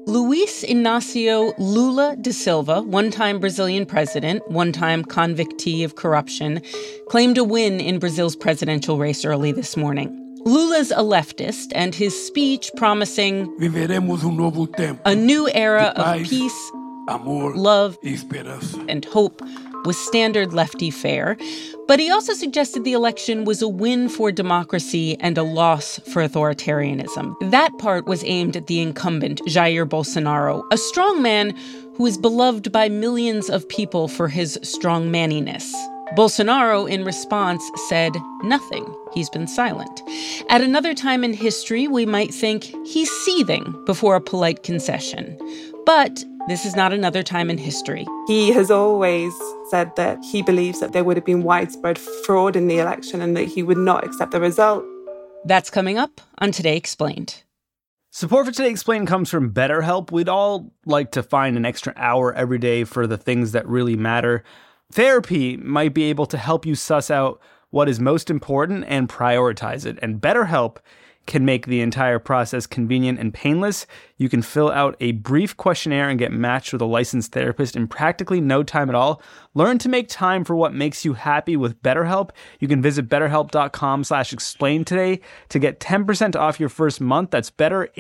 Luiz Inácio Lula da Silva, one-time Brazilian president, one-time convictee of corruption, claimed a win in Brazil's presidential race early this morning. Lula's a leftist, and his speech promising a new era of peace, love, and hope was standard lefty fare. But he also suggested the election was a win for democracy and a loss for authoritarianism. That part was aimed at the incumbent, Jair Bolsonaro, a strong man who is beloved by millions of people for his strong manniness. Bolsonaro, in response, said nothing. He's been silent. At another time in history, we might think he's seething before a polite concession. But this is not another time in history. He has always said that he believes that there would have been widespread fraud in the election and that he would not accept the result. That's coming up on Today Explained. Support for Today Explained comes from BetterHelp. We'd all like to find an extra hour every day for the things that really matter. Therapy might be able to help you suss out what is most important and prioritize it. And BetterHelp can make the entire process convenient and painless. You can fill out a brief questionnaire and get matched with a licensed therapist in practically no time at all. Learn to make time for what makes you happy with BetterHelp. You can visit betterhelp.com/explain today to get 10% off your first month. That's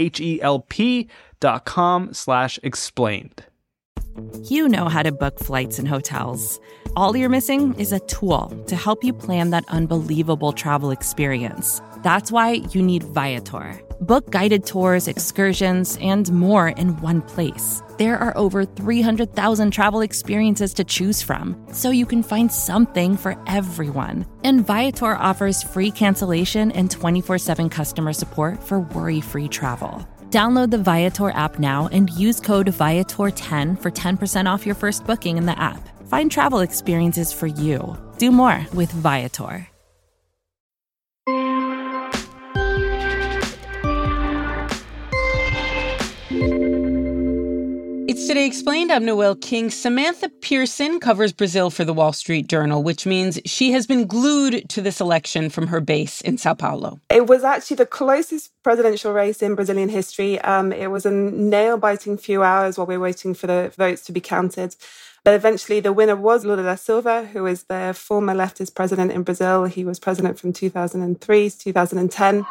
betterhelp.com/explained. You know how to book flights and hotels. All you're missing is a tool to help you plan that unbelievable travel experience. That's why you need Viator. Book guided tours, excursions, and more in one place. There are over 300,000 travel experiences to choose from, so you can find something for everyone. And Viator offers free cancellation and 24/7 customer support for worry-free travel. Download the Viator app now and use code Viator10 for 10% off your first booking in the app. Find travel experiences for you. Do more with Viator. It's Today Explained. I'm Noelle King. Samantha Pearson covers Brazil for the Wall Street Journal, which means she has been glued to this election from her base in Sao Paulo. It was actually the closest presidential race in Brazilian history. It was a nail-biting few hours while we were waiting for the votes to be counted. But eventually the winner was Lula da Silva, who is the former leftist president in Brazil. He was president from 2003 to 2010.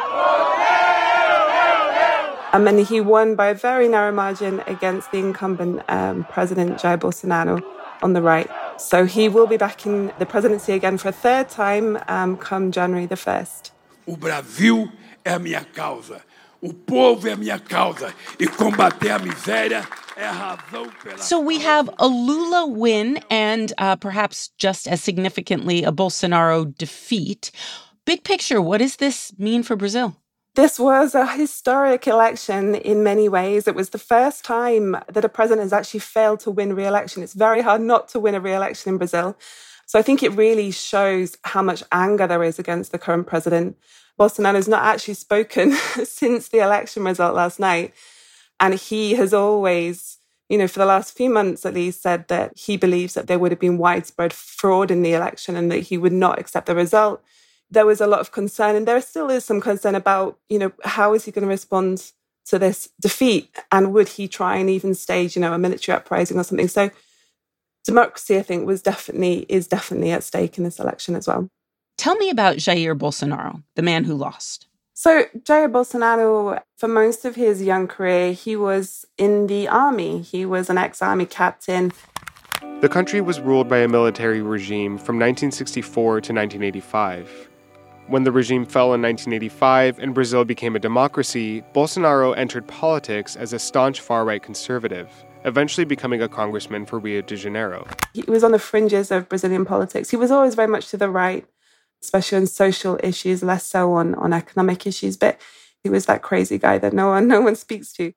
And then he won by a very narrow margin against the incumbent President Jair Bolsonaro on the right. So he will be back in the presidency again for a third time come January the 1st. O Brasil é a minha causa. O povo é a minha causa. E combater a miséria é a razão pela... So we have a Lula win and perhaps just as significantly a Bolsonaro defeat. Big picture, what does this mean for Brazil? This was a historic election in many ways. It was the first time that a president has actually failed to win re-election. It's very hard not to win a re-election in Brazil. So I think it really shows how much anger there is against the current president. Bolsonaro's not actually spoken since the election result last night. And he has always, for the last few months at least, said that he believes that there would have been widespread fraud in the election and that he would not accept the result. There was a lot of concern, and there still is some concern about, how is he going to respond to this defeat? And would he try and even stage, a military uprising or something? So democracy, I think, is definitely at stake in this election as well. Tell me about Jair Bolsonaro, the man who lost. So Jair Bolsonaro, for most of his young career, he was in the army. He was an ex-army captain. The country was ruled by a military regime from 1964 to 1985. When the regime fell in 1985 and Brazil became a democracy, Bolsonaro entered politics as a staunch far-right conservative, eventually becoming a congressman for Rio de Janeiro. He was on the fringes of Brazilian politics. He was always very much to the right, especially on social issues, less so on economic issues. But he was that crazy guy that no one speaks to.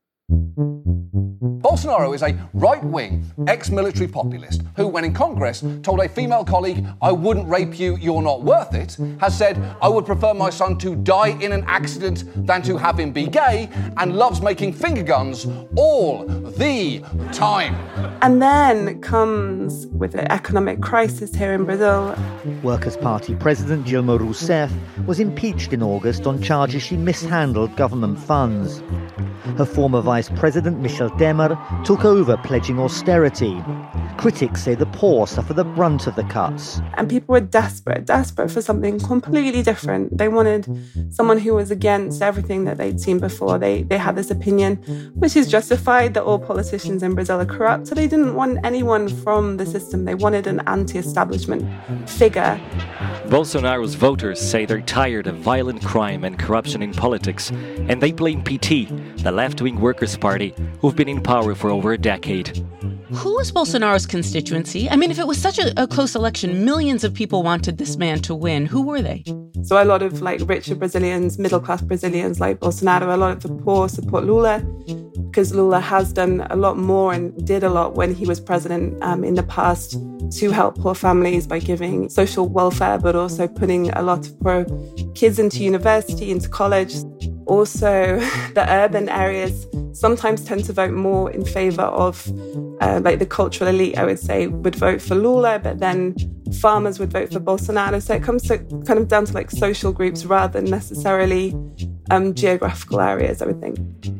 Bolsonaro is a right-wing, ex-military populist who, when in Congress, told a female colleague, "I wouldn't rape you, you're not worth it," has said, "I would prefer my son to die in an accident than to have him be gay," and loves making finger guns all the time. And then comes, with the economic crisis here in Brazil. Workers' Party President Dilma Rousseff was impeached in August on charges she mishandled government funds. her former vice president, Michel Temer, took over pledging austerity. Critics say the poor suffer the brunt of the cuts. And people were desperate for something completely different. They wanted someone who was against everything that they'd seen before. They had this opinion, which is justified, that all politicians in Brazil are corrupt. So they didn't want anyone from the system. They wanted an anti-establishment figure. Bolsonaro's voters say they're tired of violent crime and corruption in politics, and they blame PT, the left-wing Workers' Party, who've been in power for over a decade. Who was Bolsonaro's constituency? I mean, if it was such a close election, millions of people wanted this man to win. Who were they? So a lot of richer Brazilians, middle-class Brazilians like Bolsonaro, a lot of the poor support Lula, because Lula has done a lot more and did a lot when he was president in the past to help poor families by giving social welfare, but also putting a lot of poor kids into university, into college. Also, the urban areas sometimes tend to vote more in favor of, the cultural elite, I would say, would vote for Lula, but then farmers would vote for Bolsonaro. So it comes to kind of down to social groups rather than necessarily geographical areas, I would think.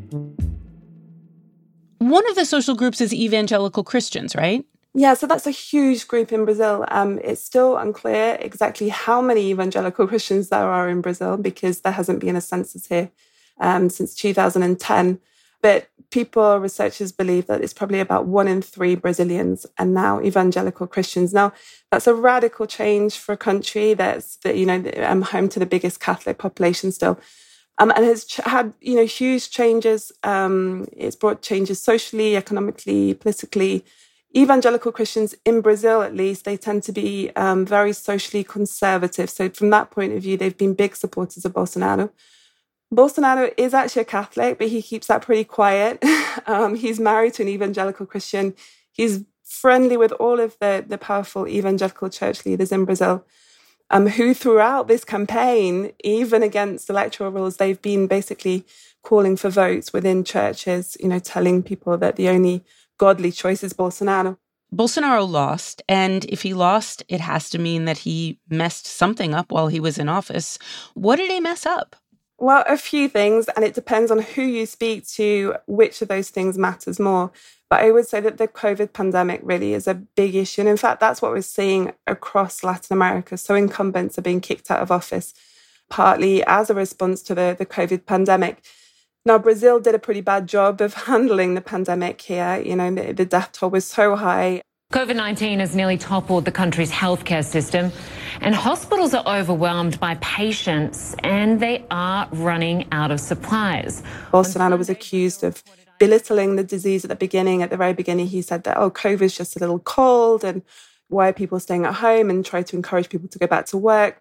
One of the social groups is evangelical Christians, right? Yeah, so that's a huge group in Brazil. It's still unclear exactly how many evangelical Christians there are in Brazil because there hasn't been a census here since 2010. But researchers believe that it's probably about 1 in 3 Brazilians are now evangelical Christians. Now, that's a radical change for a country that's home to the biggest Catholic population still. And has had, huge changes. It's brought changes socially, economically, politically. Evangelical Christians in Brazil, at least, they tend to be very socially conservative. So from that point of view, they've been big supporters of Bolsonaro. Bolsonaro is actually a Catholic, but he keeps that pretty quiet. He's married to an evangelical Christian. He's friendly with all of the powerful evangelical church leaders in Brazil, who throughout this campaign, even against electoral rules, they've been basically calling for votes within churches, telling people that the only godly choice is Bolsonaro. Bolsonaro lost, and if he lost, it has to mean that he messed something up while he was in office. What did he mess up? Well, a few things, and it depends on who you speak to, which of those things matters more. But I would say that the COVID pandemic really is a big issue. And in fact, that's what we're seeing across Latin America. So incumbents are being kicked out of office, partly as a response to the COVID pandemic. Now, Brazil did a pretty bad job of handling the pandemic here. The death toll was so high. COVID-19 has nearly toppled the country's healthcare system, and hospitals are overwhelmed by patients, and they are running out of supplies. Bolsonaro was accused of belittling the disease at the very beginning. He said that, COVID's just a little cold, and why are people staying at home, and tried to encourage people to go back to work.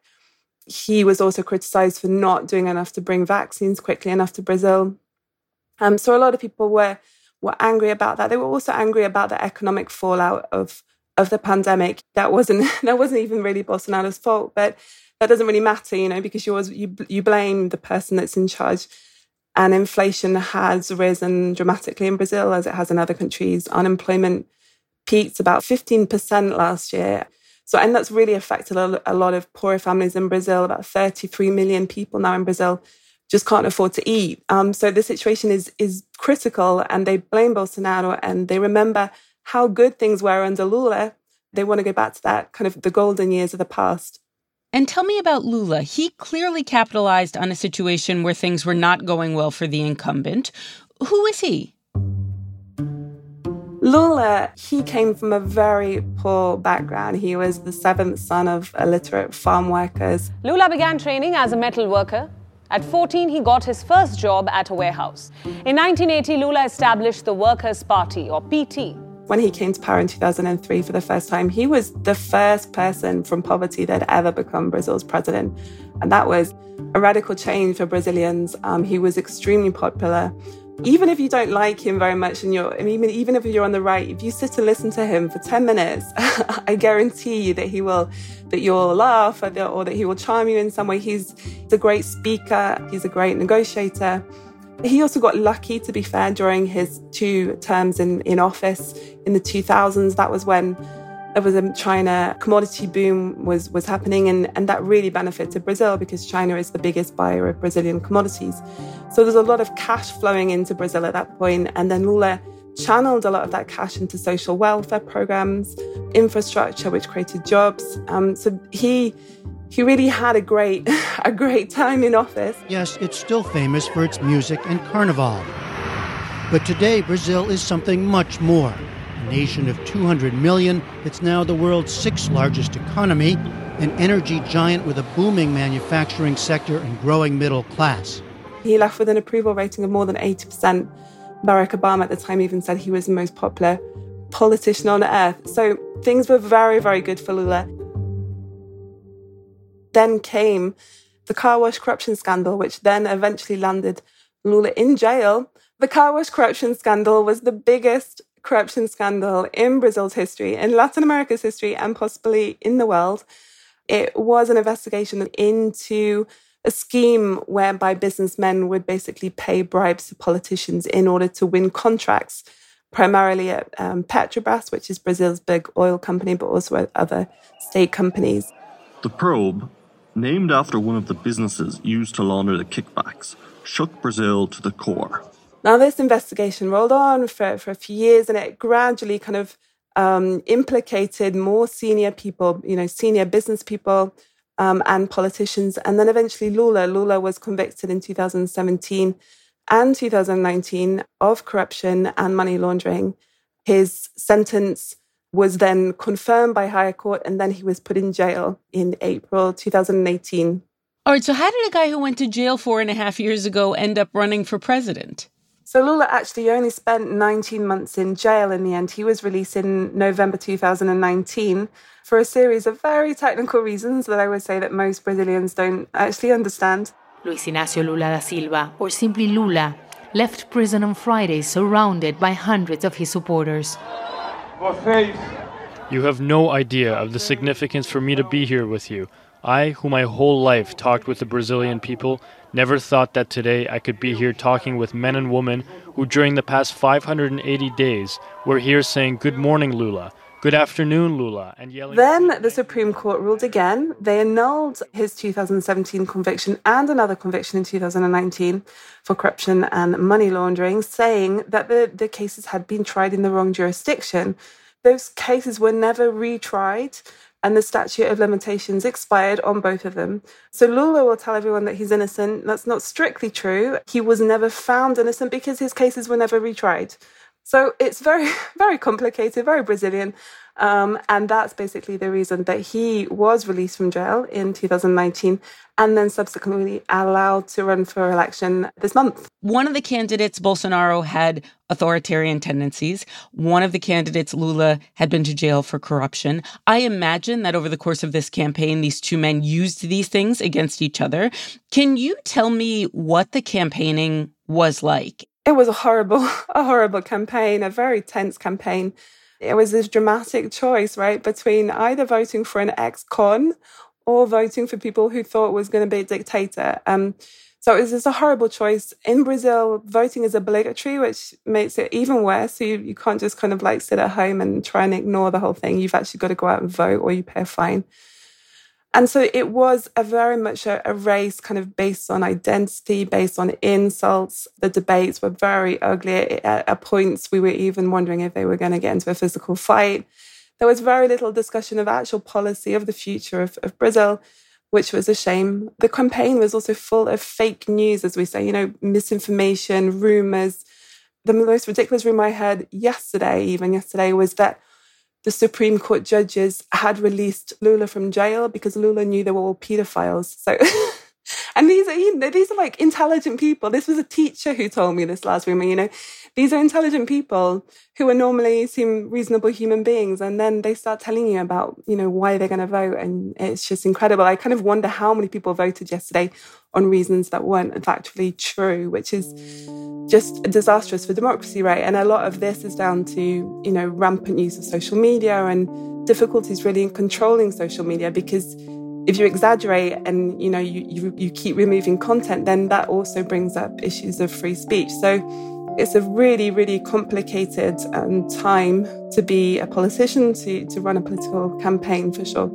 He was also criticized for not doing enough to bring vaccines quickly enough to Brazil. So a lot of people were angry about that. They were also angry about the economic fallout of the pandemic. That wasn't even really Bolsonaro's fault, but that doesn't really matter, because you blame the person that's in charge. And inflation has risen dramatically in Brazil, as it has in other countries. Unemployment peaked about 15% last year. And that's really affected a lot of poorer families in Brazil. About 33 million people now in Brazil just can't afford to eat. So the situation is critical, and they blame Bolsonaro, and they remember how good things were under Lula. They want to go back to that kind of the golden years of the past. And tell me about Lula. He clearly capitalized on a situation where things were not going well for the incumbent. Who is he? Lula, he came from a very poor background. He was the 7th son of illiterate farm workers. Lula began training as a metal worker. At 14, he got his first job at a warehouse. In 1980, Lula established the Workers' Party, or PT. When he came to power in 2003 for the first time, he was the first person from poverty that had ever become Brazil's president. And that was a radical change for Brazilians. He was extremely popular. Even if you don't like him very much, and even if you're on the right, if you sit and listen to him for 10 minutes, I guarantee you that you'll laugh or that he will charm you in some way. He's a great speaker. He's a great negotiator. He also got lucky, to be fair, during his 2 terms in office in the 2000s. That was when There was a China commodity boom was happening, and that really benefited Brazil because China is the biggest buyer of Brazilian commodities. So there's a lot of cash flowing into Brazil at that point, and then Lula channeled a lot of that cash into social welfare programs, infrastructure, which created jobs. So he really had a great time in office. Yes, it's still famous for its music and carnival. But today, Brazil is something much more. A nation of 200 million, it's now the world's sixth largest economy, an energy giant with a booming manufacturing sector and growing middle class. He left with an approval rating of more than 80%. Barack Obama at the time even said he was the most popular politician on earth. So things were very, very good for Lula. Then came the car wash corruption scandal, which then eventually landed Lula in jail. The car wash corruption scandal was the biggest corruption scandal in Brazil's history, in Latin America's history, and possibly in the world. It was an investigation into a scheme whereby businessmen would basically pay bribes to politicians in order to win contracts, primarily at Petrobras, which is Brazil's big oil company, but also at other state companies. The probe, named after one of the businesses used to launder the kickbacks, shook Brazil to the core. Now, this investigation rolled on for a few years, and it gradually kind of implicated more senior people, senior business people and politicians. And then eventually Lula was convicted in 2017 and 2019 of corruption and money laundering. His sentence was then confirmed by higher court, and then he was put in jail in April 2018. All right, so how did a guy who went to jail 4.5 years ago end up running for president? So Lula actually only spent 19 months in jail in the end. He was released in November 2019 for a series of very technical reasons that I would say that most Brazilians don't actually understand. Luis Inácio Lula da Silva, or simply Lula, left prison on Friday surrounded by hundreds of his supporters. You have no idea of the significance for me to be here with you. I, who my whole life talked with the Brazilian people, never thought that today I could be here talking with men and women who during the past 580 days were here saying, "Good morning, Lula. Good afternoon, Lula," and yelling. Then the Supreme Court ruled again. They annulled his 2017 conviction and another conviction in 2019 for corruption and money laundering, saying that the cases had been tried in the wrong jurisdiction. Those cases were never retried, and the statute of limitations expired on both of them. So Lula will tell everyone that he's innocent. That's not strictly true. He was never found innocent because his cases were never retried. So it's very, very complicated, very Brazilian. And that's basically the reason that he was released from jail in 2019 and then subsequently allowed to run for election this month. One of the candidates, Bolsonaro, had authoritarian tendencies. One of the candidates, Lula, had been to jail for corruption. I imagine that over the course of this campaign, these two men used these things against each other. Can you tell me what the campaigning was like? It was a horrible campaign, a very tense campaign. It was this dramatic choice, right, between either voting for an ex-con or voting for people who thought was going to be a dictator. So it was just a horrible choice. In Brazil, voting is obligatory, which makes it even worse. So you can't just kind of like sit at home and try and ignore the whole thing. You've actually got to go out and vote or you pay a fine. And so it was very much a race kind of based on identity, based on insults. The debates were very ugly. At points, we were even wondering if they were going to get into a physical fight. There was very little discussion of actual policy of the future of Brazil, which was a shame. The campaign was also full of fake news, as we say, misinformation, rumors. The most ridiculous rumor I heard yesterday was that the Supreme Court judges had released Lula from jail because Lula knew they were all pedophiles. So, and these are like intelligent people. This was a teacher who told me this last rumor, These are intelligent people who normally seem reasonable human beings. And then they start telling you about, why they're going to vote. And it's just incredible. I kind of wonder how many people voted yesterday on reasons that weren't factually true, which is just disastrous for democracy, right? And a lot of this is down to, rampant use of social media and difficulties really in controlling social media, because if you exaggerate and, you keep removing content, then that also brings up issues of free speech. So It's a really, really complicated time to be a politician, to run a political campaign, for sure.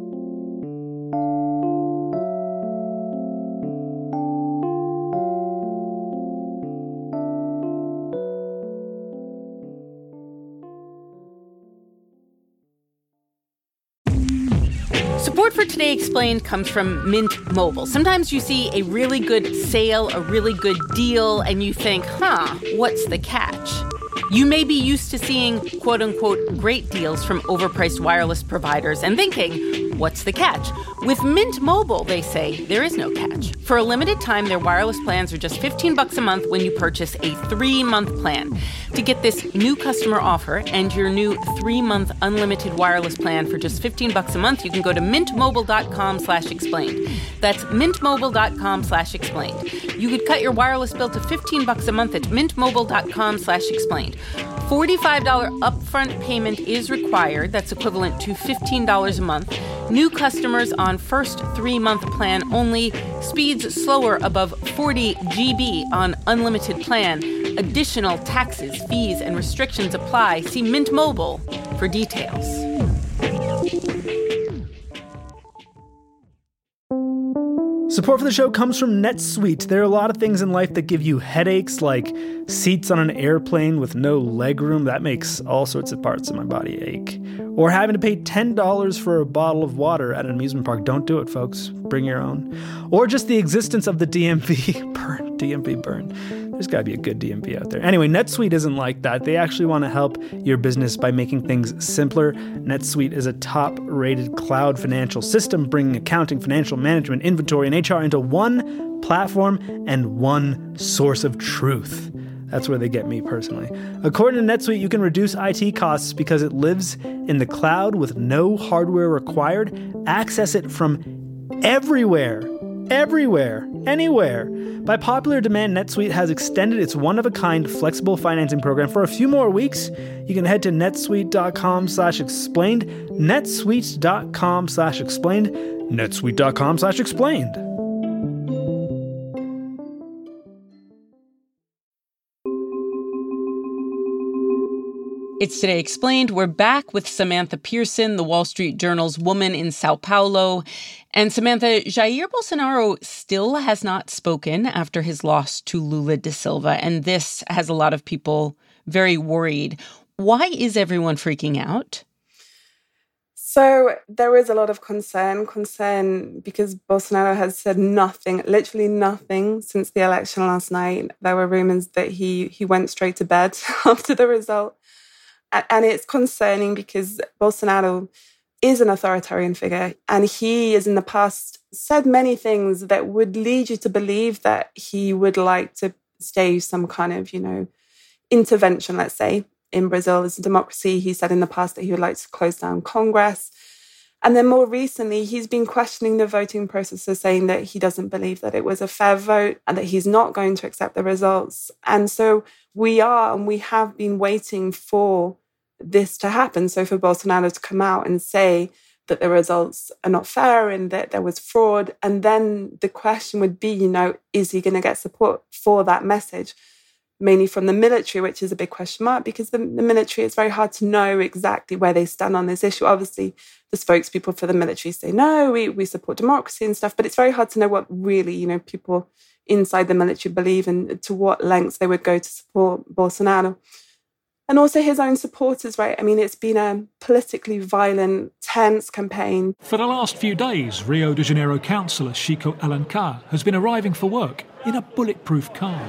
Support for Today Explained comes from Mint Mobile. Sometimes you see a really good sale, a really good deal, and you think, what's the catch? You may be used to seeing, quote-unquote, great deals from overpriced wireless providers and thinking, what's the catch? With Mint Mobile, they say, there is no catch. For a limited time, their wireless plans are just $15 a month when you purchase a 3-month plan. To get this new customer offer and your new 3-month unlimited wireless plan for just $15 a month, you can go to mintmobile.com/explained. That's mintmobile.com/explained. You could cut your wireless bill to $15 a month at mintmobile.com/explained. $45 upfront payment is required. That's equivalent to $15 a month. New customers on first 3-month plan only. Speeds slower above 40 GB on unlimited plan. Additional taxes, fees, and restrictions apply. See Mint Mobile for details. Support for the show comes from NetSuite. There are a lot of things in life that give you headaches, like seats on an airplane with no legroom. That makes all sorts of parts of my body ache. Or having to pay $10 for a bottle of water at an amusement park. Don't do it, folks. Bring your own. Or just the existence of the DMV burn. DMV burn. There's got to be a good DMV out there. Anyway, NetSuite isn't like that. They actually want to help your business by making things simpler. NetSuite is a top-rated cloud financial system, bringing accounting, financial management, inventory, and HR into one platform and one source of truth. That's where they get me personally. According to NetSuite, you can reduce IT costs because it lives in the cloud with no hardware required. Access it from everywhere, anywhere. By popular demand, NetSuite has extended its one-of-a-kind flexible financing program for a few more weeks. You can head to netsuite.com/explained, netsuite.com/explained, netsuite.com/explained. It's Today Explained. We're back with Samantha Pearson, the Wall Street Journal's woman in Sao Paulo. And Samantha, Jair Bolsonaro still has not spoken after his loss to Lula da Silva, and this has a lot of people very worried. Why is everyone freaking out? So there is a lot of concern because Bolsonaro has said nothing, literally nothing since the election last night. There were rumors that he went straight to bed after the result. And it's concerning because Bolsonaro is an authoritarian figure, and he has in the past said many things that would lead you to believe that he would like to stage some kind of, intervention, let's say, in Brazil as a democracy. He said in the past that he would like to close down Congress. And then more recently, he's been questioning the voting process, so saying that he doesn't believe that it was a fair vote and that he's not going to accept the results. And so we have been waiting for this to happen. So for Bolsonaro to come out and say that the results are not fair and that there was fraud. And then the question would be, is he going to get support for that message? Mainly from the military, which is a big question mark, because the military, it's very hard to know exactly where they stand on this issue. Obviously, the spokespeople for the military say, no, we support democracy and stuff, but it's very hard to know what really, people inside the military believe and to what lengths they would go to support Bolsonaro. And also his own supporters, right? I mean, it's been a politically violent, tense campaign. For the last few days, Rio de Janeiro councillor Chico Alencar has been arriving for work in a bulletproof car.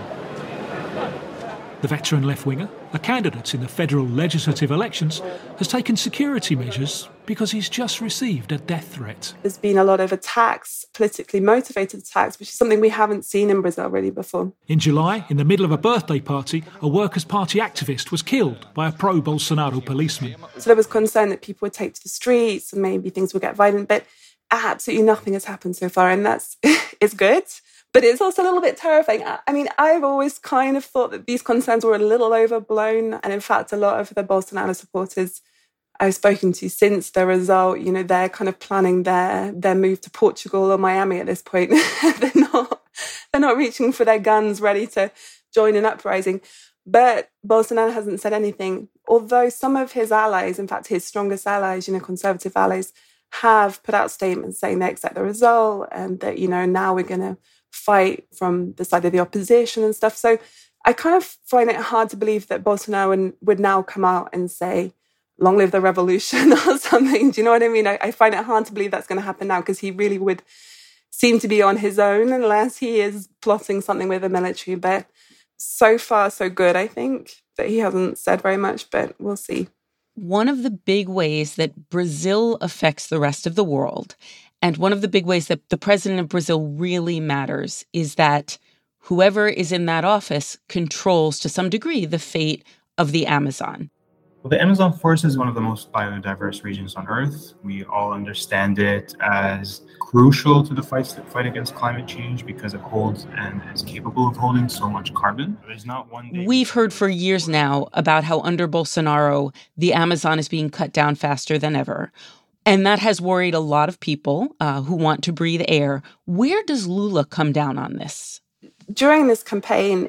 The veteran left-winger, a candidate in the federal legislative elections, has taken security measures because he's just received a death threat. There's been a lot of attacks, politically motivated attacks, which is something we haven't seen in Brazil really before. In July, in the middle of a birthday party, a Workers' Party activist was killed by a pro-Bolsonaro policeman. So there was concern that people would take to the streets and maybe things would get violent, but absolutely nothing has happened so far, and that's it's good. But it's also a little bit terrifying. I mean, I've always kind of thought that these concerns were a little overblown. And in fact, a lot of the Bolsonaro supporters I've spoken to since the result, they're kind of planning their move to Portugal or Miami at this point. They're not reaching for their guns ready to join an uprising. But Bolsonaro hasn't said anything, although some of his allies, in fact, his strongest allies, conservative allies, have put out statements saying they accept the result and that, now we're going to fight from the side of the opposition and stuff. So I kind of find it hard to believe that Bolsonaro would now come out and say, long live the revolution or something. Do you know what I mean? I find it hard to believe that's going to happen now, because he really would seem to be on his own unless he is plotting something with the military. But so far, so good, I think, that he hasn't said very much, but we'll see. One of the big ways that Brazil affects the rest of the world, and one of the big ways that the president of Brazil really matters, is that whoever is in that office controls, to some degree, the fate of the Amazon. Well, the Amazon forest is one of the most biodiverse regions on Earth. We all understand it as crucial to the fight against climate change because it holds and is capable of holding so much carbon. There's not one day. We've heard for years now about how under Bolsonaro, the Amazon is being cut down faster than ever. And that has worried a lot of people who want to breathe air. Where does Lula come down on this? During this campaign,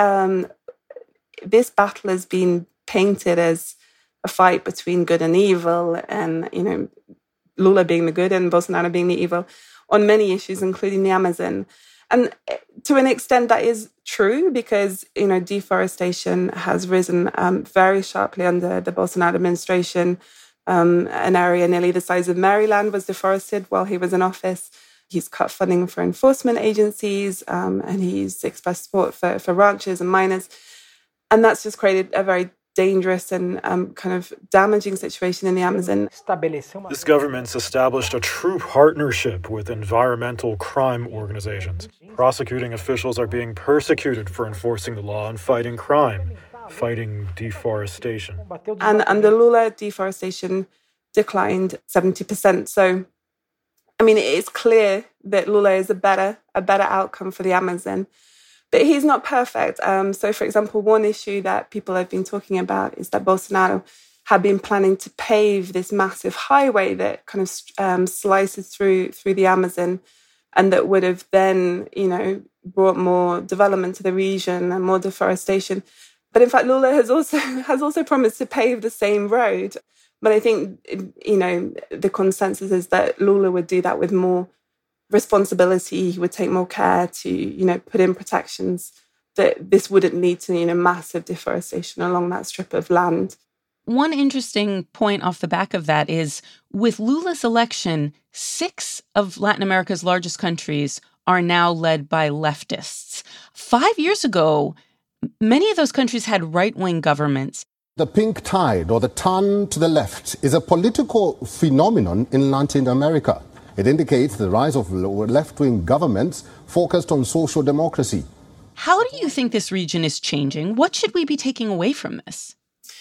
this battle has been painted as a fight between good and evil, and, Lula being the good and Bolsonaro being the evil on many issues, including the Amazon. And to an extent, that is true because, deforestation has risen very sharply under the Bolsonaro administration. An area nearly the size of Maryland was deforested while he was in office. He's cut funding for enforcement agencies, and he's expressed support for ranchers and miners. And that's just created a very dangerous and kind of damaging situation in the Amazon. This government's established a true partnership with environmental crime organizations. Prosecuting officials are being persecuted for enforcing the law and fighting crime, fighting deforestation. And under Lula, deforestation declined 70%. So, it is clear that Lula is a better outcome for the Amazon. But he's not perfect. So, for example, one issue that people have been talking about is that Bolsonaro had been planning to pave this massive highway that kind of slices through the Amazon, and that would have then, brought more development to the region and more deforestation. But in fact, Lula has also promised to pave the same road. But I think, the consensus is that Lula would do that with more responsibility. He would take more care to, put in protections that this wouldn't lead to, massive deforestation along that strip of land. One interesting point off the back of that is, with Lula's election, 6 of Latin America's largest countries are now led by leftists. 5 years ago, many of those countries had right-wing governments. The pink tide, or the turn to the left, is a political phenomenon in Latin America. It indicates the rise of left-wing governments focused on social democracy. How do you think this region is changing? What should we be taking away from this?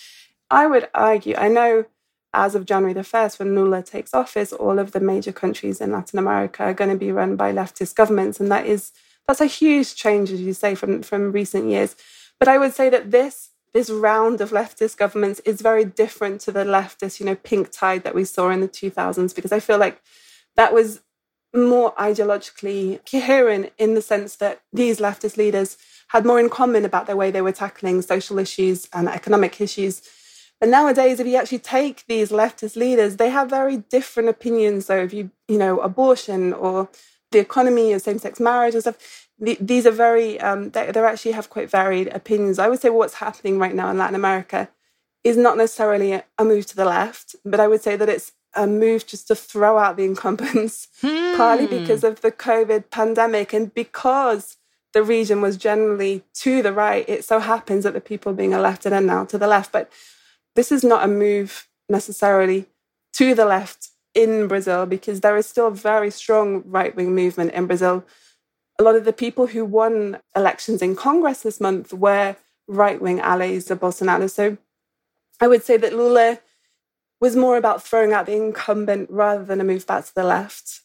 I would argue, I know as of January the 1st, when Lula takes office, all of the major countries in Latin America are going to be run by leftist governments. And that's a huge change, as you say, from recent years. But I would say that this round of leftist governments is very different to the leftist, pink tide that we saw in the 2000s, because I feel like that was more ideologically coherent in the sense that these leftist leaders had more in common about the way they were tackling social issues and economic issues. But nowadays, if you actually take these leftist leaders, they have very different opinions. So if abortion or the economy or same-sex marriage and stuff, these are very, they actually have quite varied opinions. I would say what's happening right now in Latin America is not necessarily a move to the left, but I would say that it's a move just to throw out the incumbents, partly because of the COVID pandemic and because the region was generally to the right. It so happens that the people being elected are now to the left. But this is not a move necessarily to the left in Brazil, because there is still a very strong right-wing movement in Brazil. A lot of the people who won elections in Congress this month were right-wing allies of Bolsonaro. So I would say that Lula was more about throwing out the incumbent rather than a move back to the left.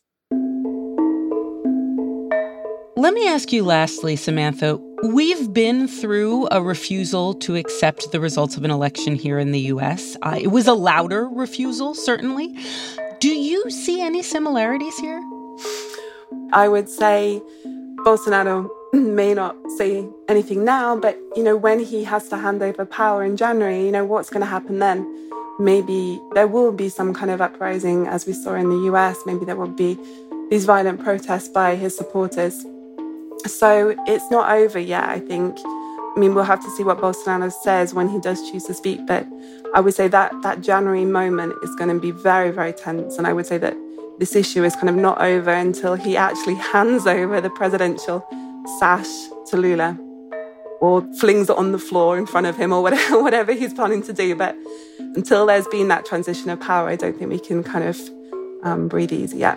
Let me ask you lastly, Samantha, we've been through a refusal to accept the results of an election here in the U.S. It was a louder refusal, certainly. Do you see any similarities here? I would say Bolsonaro may not say anything now, but, when he has to hand over power in January, what's going to happen then? Maybe there will be some kind of uprising, as we saw in the US. Maybe there will be these violent protests by his supporters. So it's not over yet, I think. We'll have to see what Bolsonaro says when he does choose to speak. But I would say that January moment is going to be very, very tense. And I would say that this issue is kind of not over until he actually hands over the presidential sash to Lula, or flings it on the floor in front of him, or whatever he's planning to do. But until there's been that transition of power, I don't think we can kind of breathe easy yet.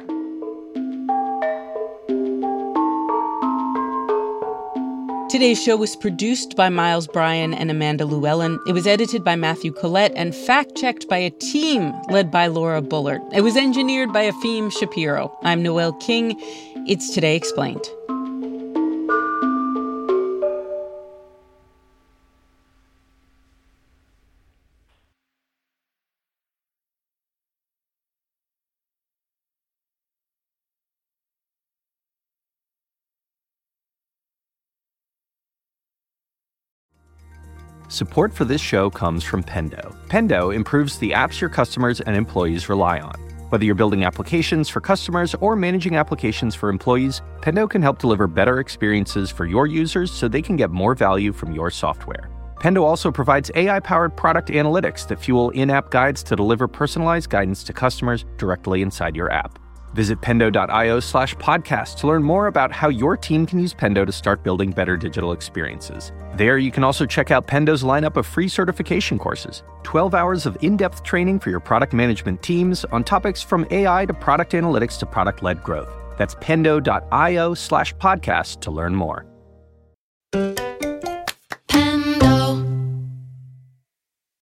Today's show was produced by Miles Bryan and Amanda Llewellyn. It was edited by Matthew Collette and fact-checked by a team led by Laura Bullard. It was engineered by Afim Shapiro. I'm Noel King. It's Today Explained. Support for this show comes from Pendo. Pendo improves the apps your customers and employees rely on. Whether you're building applications for customers or managing applications for employees, Pendo can help deliver better experiences for your users so they can get more value from your software. Pendo also provides AI-powered product analytics that fuel in-app guides to deliver personalized guidance to customers directly inside your app. Visit pendo.io/podcast to learn more about how your team can use Pendo to start building better digital experiences. There, you can also check out Pendo's lineup of free certification courses, 12 hours of in-depth training for your product management teams on topics from AI to product analytics to product-led growth. That's pendo.io/podcast to learn more.